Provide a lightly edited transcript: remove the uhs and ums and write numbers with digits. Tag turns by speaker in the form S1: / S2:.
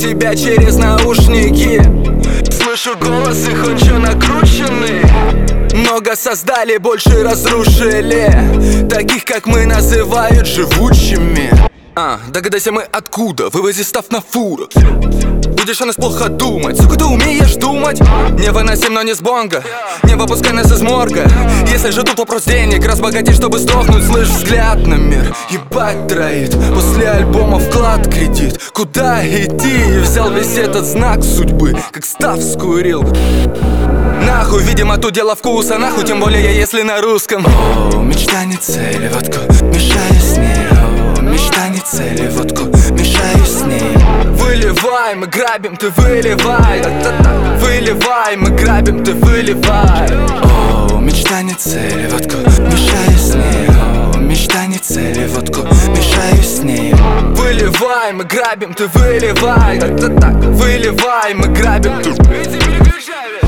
S1: тебя через наушники. Слышу голос, их он чё накрученный. Много создали, больше разрушили. Таких, как мы, называют живучими. Догадайся мы откуда, вывози став на фурах. Будешь о нас плохо думать, сука, ты умеешь думать? Не выносим, но не с бонга, не выпускай нас из морга. Если же тут вопрос денег, разбогатеть, чтобы сдохнуть. Слышь, взгляд на мир, ебать троит. После альбома вклад кредит. Куда идти? Взял весь этот знак судьбы, как став скурил. Нахуй, видимо, тут дело вкуса. Нахуй, тем более, если на русском. О, мечта не цель, водку мешаю с ней. О, мечта не цель, водку мешаю с ней. Выливай, мы грабим, ты выливай. Выливай, мы грабим, ты выливай. О, мечта не цель, водку мешаю с ней. О, мечта не цель, водку мешаю с ней. Выливай, мы грабим, ты выливай. Выливай, мы грабим, ты.